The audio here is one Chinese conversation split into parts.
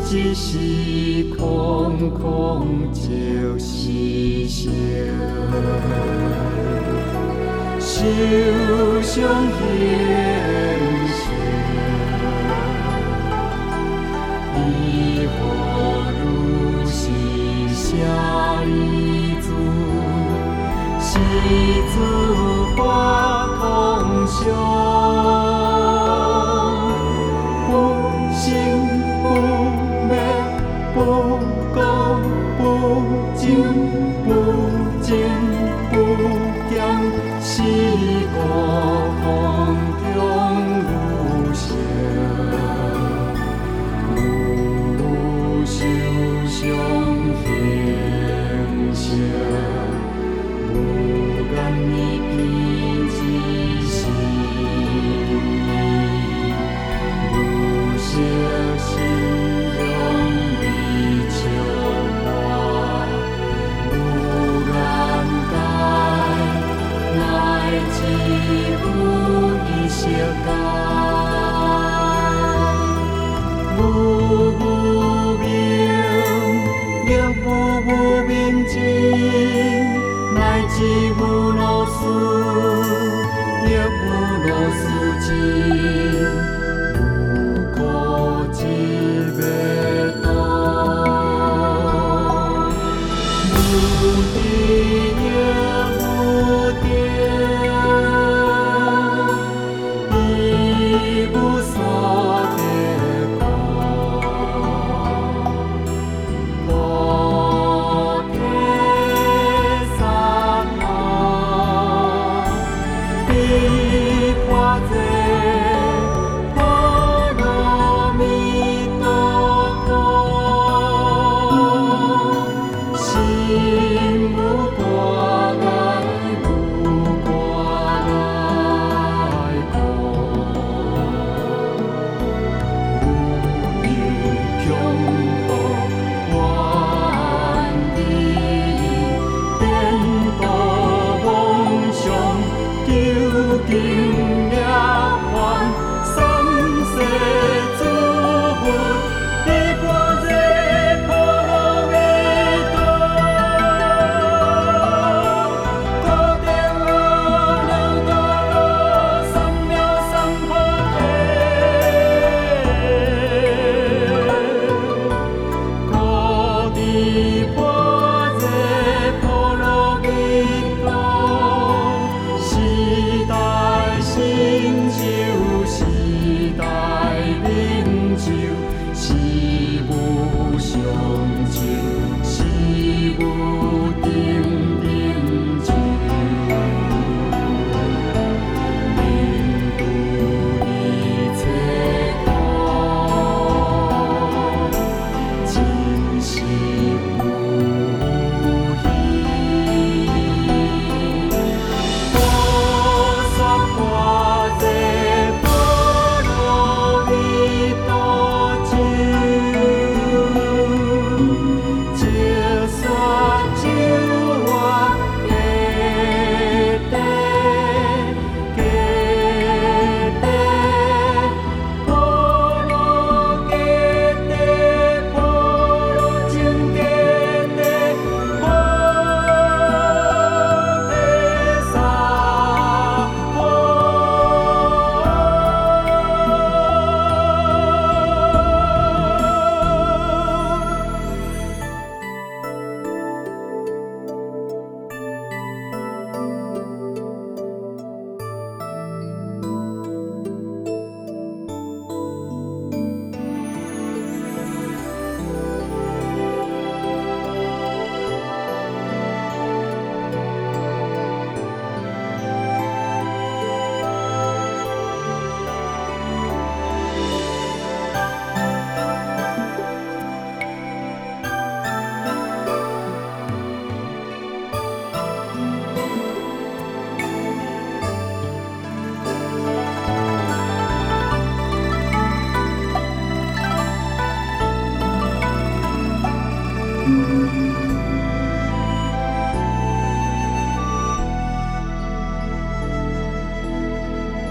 一时空空就是色，受伤形色，伊何如是舍利子，是自发空相。不讲不争，不争不减，是故空中有色，有受伤形色，无间你偏之心意，无色心。世界无明，亦无明尽，乃至无老死，亦无老死尽，无苦集灭道，无地亦无定。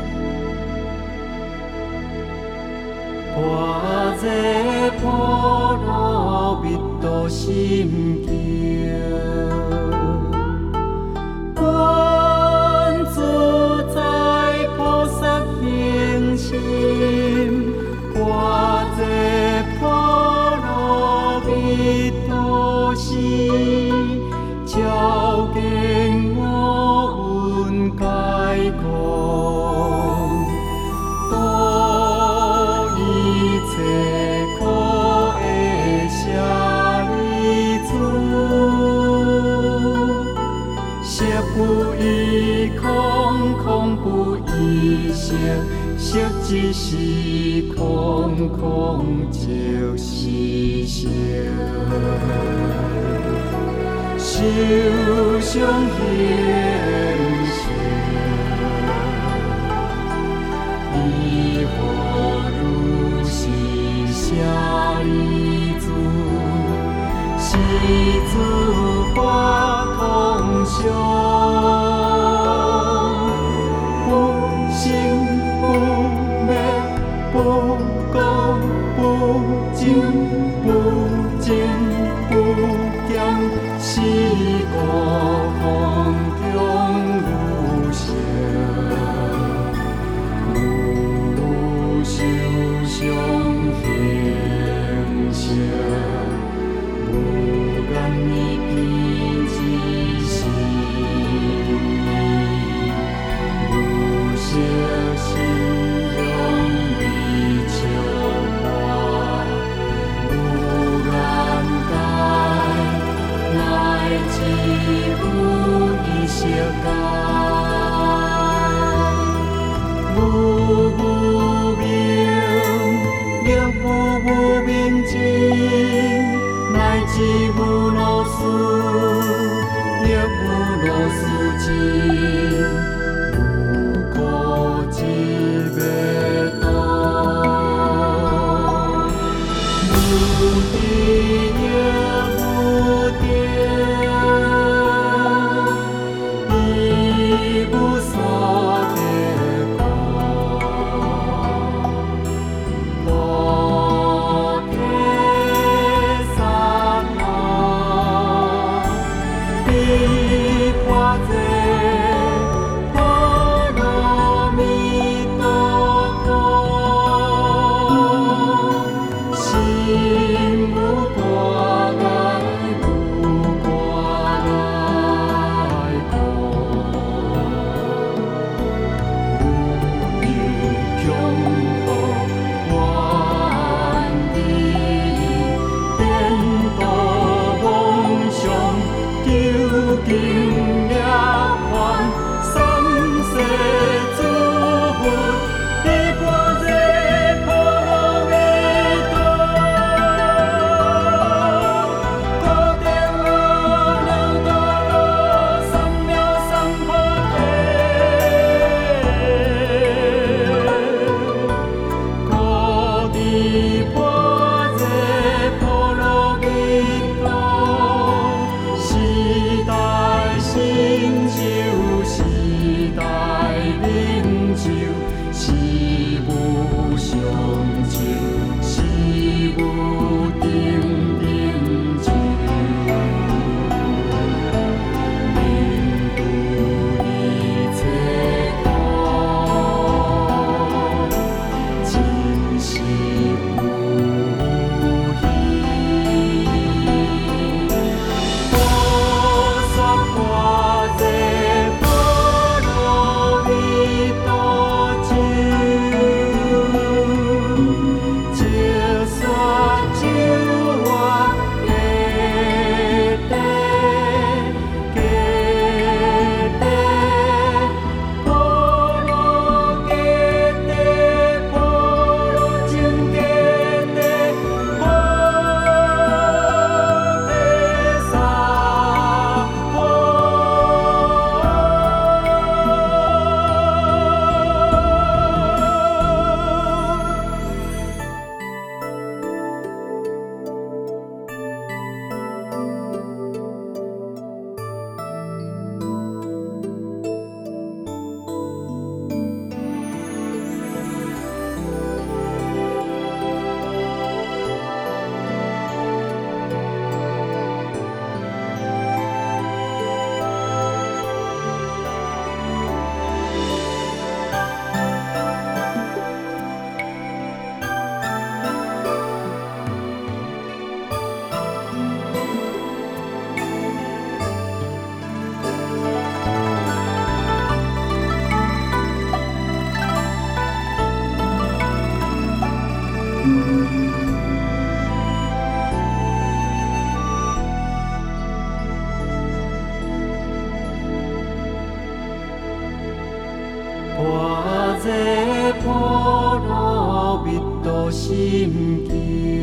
我在。 心境。观自在菩萨行心，挂在波罗蜜多时，照见我运解讲，度一切苦的舍利子，色不异空，空不异色，色即是空，空即是色。受想行识，以何如是舍利子？是自法空相，不生不灭，不垢不净，不净不减。是故空中无色，无受想行识，无间一片之心意，无色心中未照花，无眼界。乃至无意识界，无无明，亦无明尽；乃至无老死，亦无老死尽。无苦集灭道，无地也。菩提心境。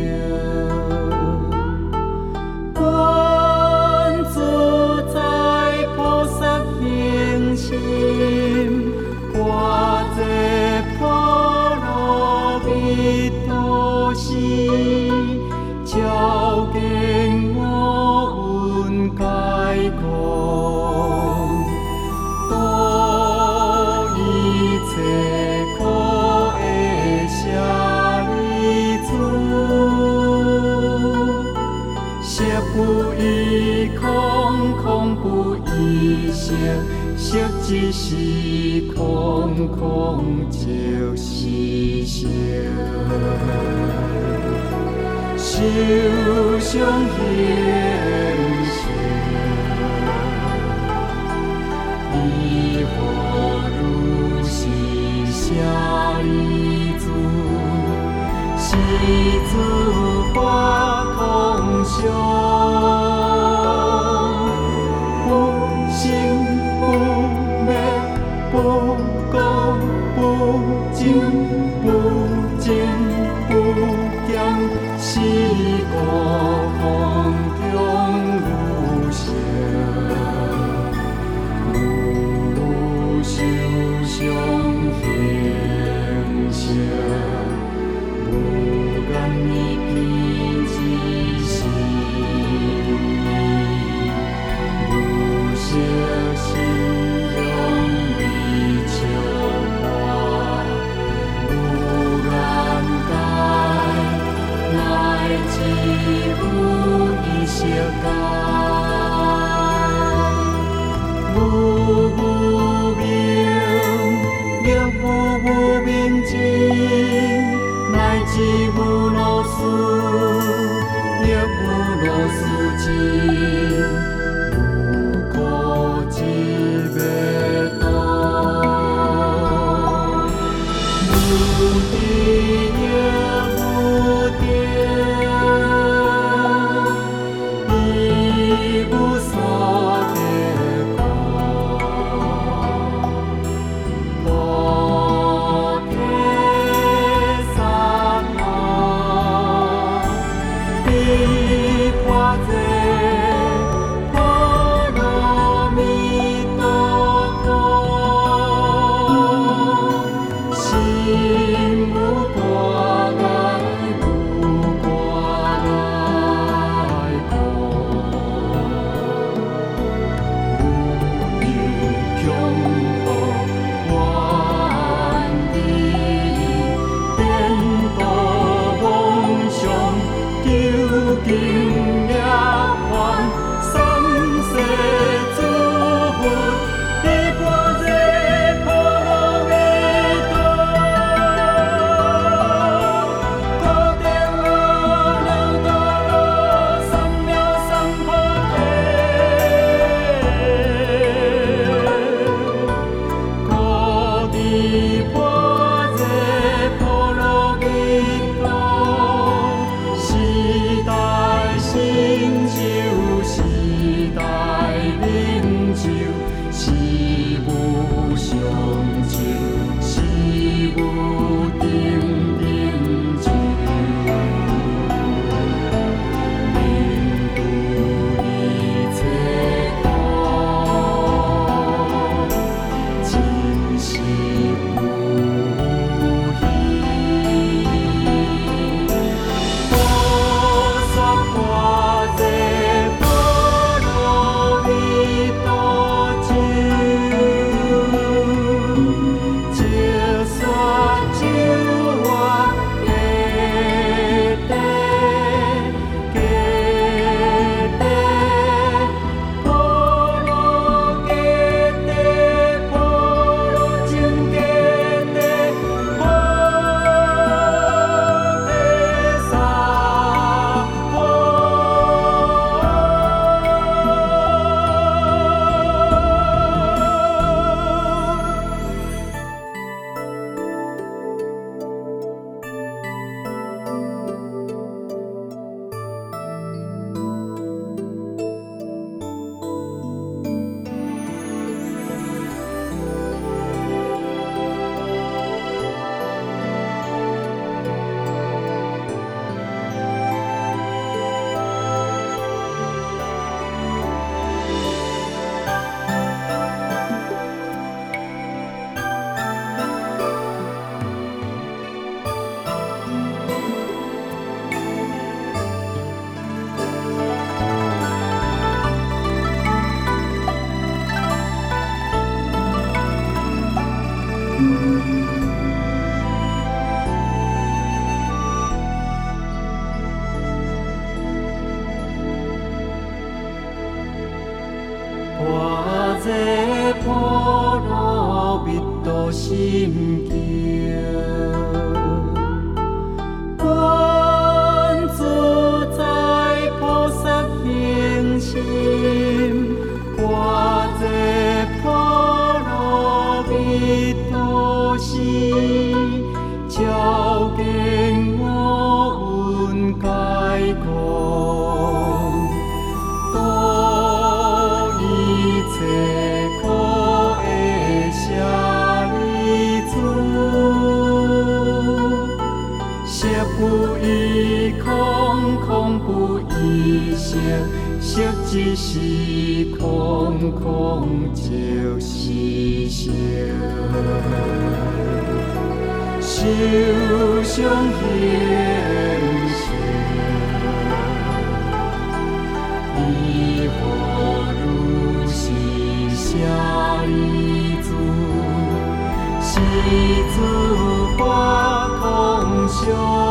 愿自在菩萨行心，化这波罗蜜多时，照见我恩解空，度一切苦的舍利子，色不异空，空不异色，色即是空，空就是色。受想现象，以何如是舍利子？是自法空相，不生不灭，不垢不净，不净不减。是故空中无色，无受想行识，无间一片之心意，无色心用力笑化，无眼界。乃至无意识界，无无明，亦无明尽，乃至无老死，亦无老死尽，无苦集灭道，无地狱。无所得果，菩提萨埵，彼破这心境。观自在菩萨行心，化这波罗蜜多时，照见我恩解空，度一切苦的舍利子，色不异空，空不异色，色即是空，空就是色。受想现象，以何如是舍利子？是自法空相，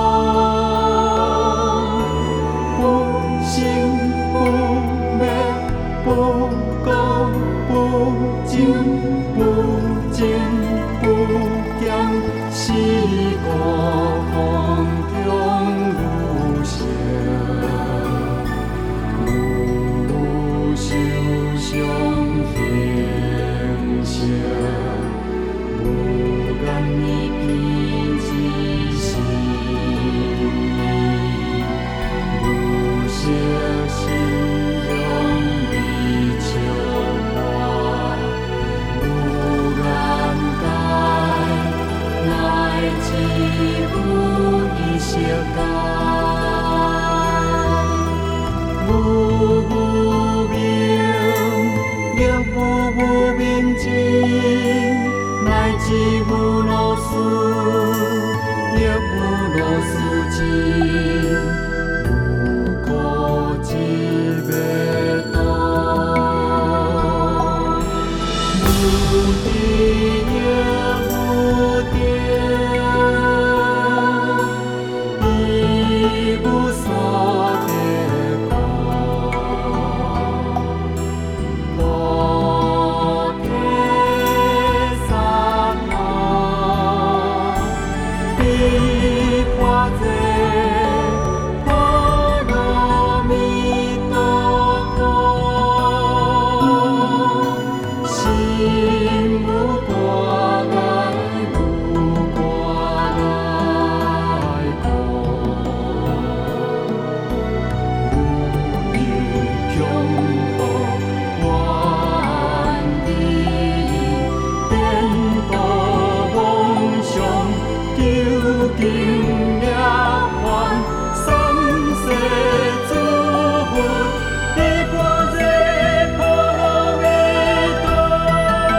不生不灭，不垢不净，不净不减。是故空中无色，无受想行识，无眼耳鼻之心，无色心用力笑话，无眼界。乃至有一色界，无无明，亦无明尽；乃至无老死，亦无老死尽。无苦集灭道，无地亦无定。无所得果，菩提萨埵，彼破这波罗蜜多空，心无挂碍，无挂碍空。究竟涅槃，三世诸佛，彼破这波罗蜜多，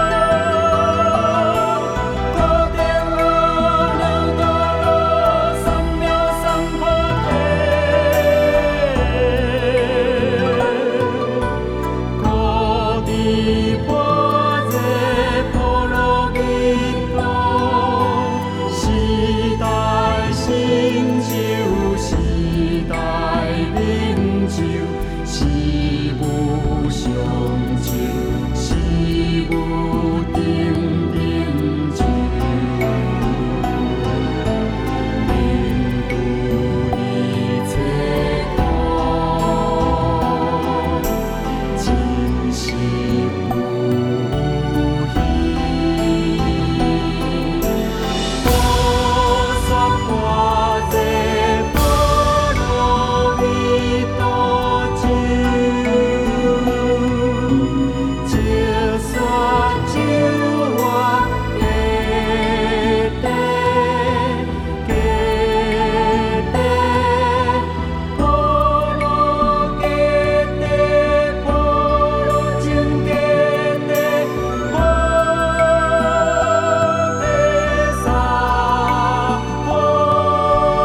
高顶阿耨多罗三藐三菩提，高地破这波罗蜜多，时代成就，时代领袖，是无上就，是无定定就，令度一切苦，尽是无希。菩萨化这波罗蜜多咒，照说咒我揭谛，揭谛，波罗揭谛，波罗僧揭谛，菩提萨埵。